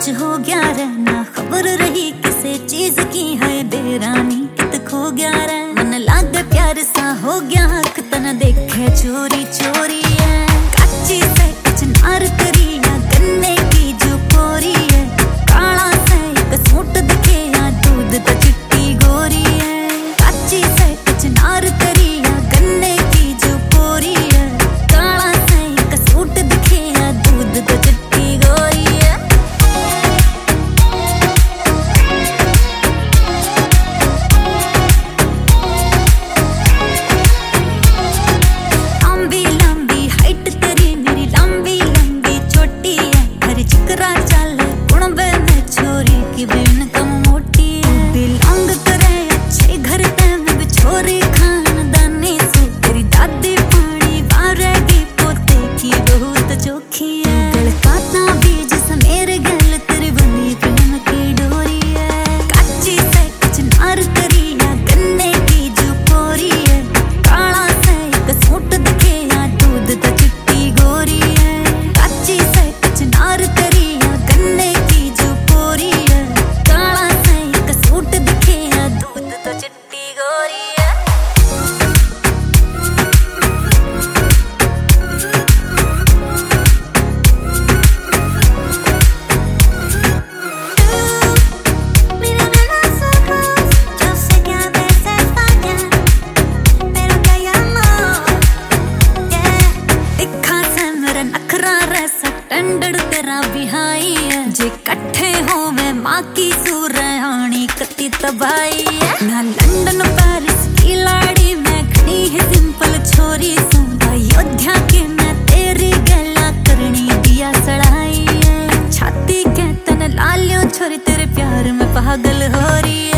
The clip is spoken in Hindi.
कुछ हो गया रे, ना खबर रही किसे चीज की है बेरानी कित खो गया रे। मन लागे प्यार सा हो गया हक तना देखे चोरी चोरी है। कच्ची से कुछ नार करी या गन्ने की जो पोरी है। काला से एक सूट दिखे या दूध तो चिट्टी गोरी है। कच्ची से कुछ नार करी या गन्ने की जो पोरी है। काला से एक सूट दिखे या दूध तो चिट्टी गोरी है। लंबी लंबी हाइट तेरी मेरी लंबी लंबी चोटी है। हर चिकरा चल कुणबे में छोरी की बेन कम मोटी है। बिलोंग करे अच्छे घर ते में छोरी खानदानी सु। तेरी दादी पानी वारेगी पोते की बहुत चोखी है। दिल काता बीज समेर गल तेरी बनी प्रेम की डोरी है। कच्ची से कुछ नार करी या गन्ने की जो पोरी है। काला से एक सूट दिखे या दूध तो चिट्टी गोरी है। कच्ची से कुछ नार करी या गन्ने की जो पोरी है। काला से एक सूट दिखे या दूध तो चिट्टी गोरी है। तेरा बिहाई है जे कट्ठे हो मैं माँ की सुरहानी कति तबाही है। ना लंदन पेरिस की लाड़ी मैं खड़ी है सिंपल छोरी सू। अयोध्या के मैं तेरी गला करनी दिया सड़ाई है। छाती के तन लालियों छोरी तेरे प्यार में पागल हो रही है।